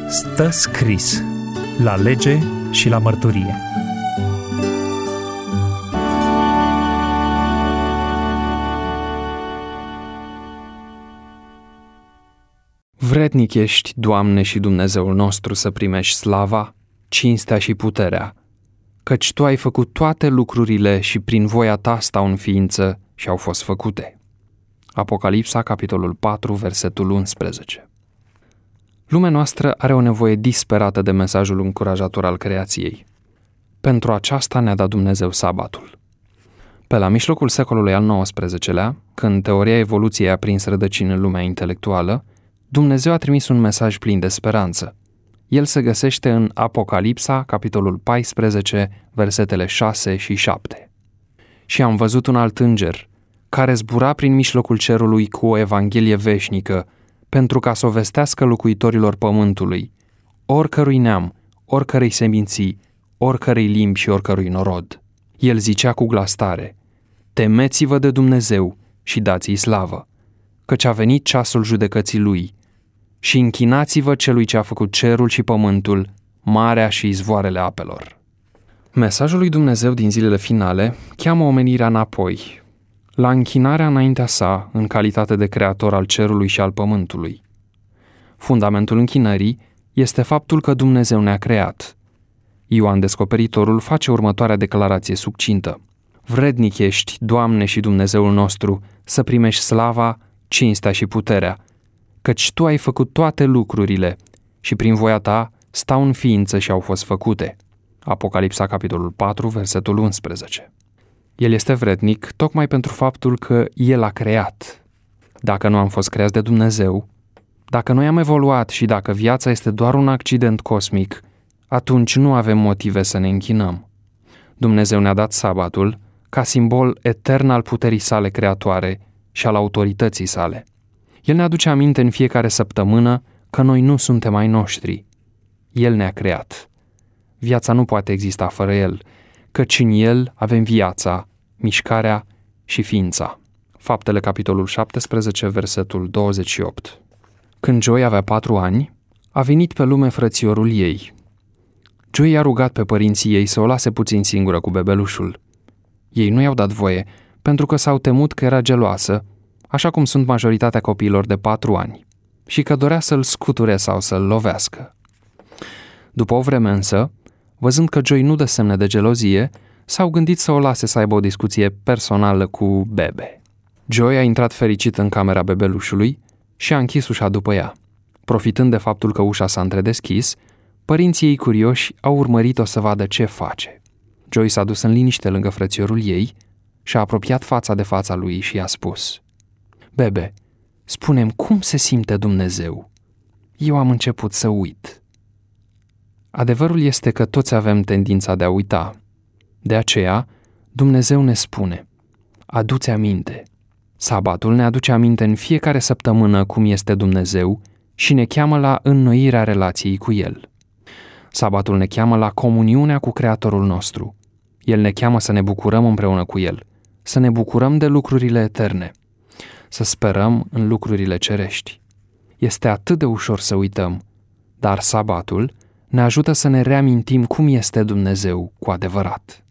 Stă scris la lege și la mărturie. Vrednic ești, Doamne și Dumnezeul nostru, să primești slava, cinstea și puterea, căci Tu ai făcut toate lucrurile și prin voia Ta stau în ființă și au fost făcute. Apocalipsa, capitolul 4, versetul 11. Lumea noastră are o nevoie disperată de mesajul încurajator al creației. Pentru aceasta ne-a dat Dumnezeu sabatul. Pe la mijlocul secolului al XIX-lea, când teoria evoluției a prins rădăcini în lumea intelectuală, Dumnezeu a trimis un mesaj plin de speranță. El se găsește în Apocalipsa, capitolul 14, versetele 6 și 7. Și am văzut un alt înger, care zbura prin mijlocul cerului cu o evanghelie veșnică, pentru ca să o vestească locuitorilor pământului, oricărui neam, oricărei seminții, oricărei limbi și oricărui norod. El zicea cu glas tare: temeți-vă de Dumnezeu și dați-i slavă, căci a venit ceasul judecății Lui, și închinați-vă celui ce a făcut cerul și pământul, marea și izvoarele apelor. Mesajul lui Dumnezeu din zilele finale cheamă omenirea înapoi, la închinarea înaintea sa în calitate de creator al cerului și al pământului. Fundamentul închinării este faptul că Dumnezeu ne-a creat. Ioan Descoperitorul face următoarea declarație succintă: vrednic ești, Doamne și Dumnezeul nostru, să primești slava, cinstea și puterea, căci Tu ai făcut toate lucrurile și prin voia Ta stau în ființă și au fost făcute. Apocalipsa, capitolul 4, versetul 11. El este vrednic tocmai pentru faptul că El a creat. Dacă nu am fost creați de Dumnezeu, dacă noi am evoluat și dacă viața este doar un accident cosmic, atunci nu avem motive să ne închinăm. Dumnezeu ne-a dat sabatul ca simbol etern al puterii sale creatoare și al autorității sale. El ne aduce aminte în fiecare săptămână că noi nu suntem ai noștri. El ne-a creat. Viața nu poate exista fără El, căci în El avem viața, mișcarea și ființa. Faptele, capitolul 17, versetul 28. Când Joy avea 4 ani, a venit pe lume frățiorul ei. Joy i-a rugat pe părinții ei să o lase puțin singură cu bebelușul. Ei nu i-au dat voie, pentru că s-au temut că era geloasă, așa cum sunt majoritatea copiilor de 4 ani, și că dorea să-l scuture sau să-l lovească. După o vreme însă, văzând că Joy nu dă semne de gelozie, s-au gândit să o lase să aibă o discuție personală cu Bebe. Joy a intrat fericit în camera bebelușului și a închis ușa după ea. Profitând de faptul că ușa s-a întredeschis, părinții ei curioși au urmărit-o să vadă ce face. Joy s-a dus în liniște lângă frățiorul ei și a apropiat fața de fața lui și i-a spus: Bebe, spune-mi cum se simte Dumnezeu. Eu am început să uit. Adevărul este că toți avem tendința de a uita. De aceea, Dumnezeu ne spune: adu-ți aminte. Sabatul ne aduce aminte în fiecare săptămână cum este Dumnezeu și ne cheamă la înnoirea relației cu El. Sabatul ne cheamă la comuniunea cu Creatorul nostru. El ne cheamă să ne bucurăm împreună cu El, să ne bucurăm de lucrurile eterne, să sperăm în lucrurile cerești. Este atât de ușor să uităm, dar sabatul ne ajută să ne reamintim cum este Dumnezeu cu adevărat.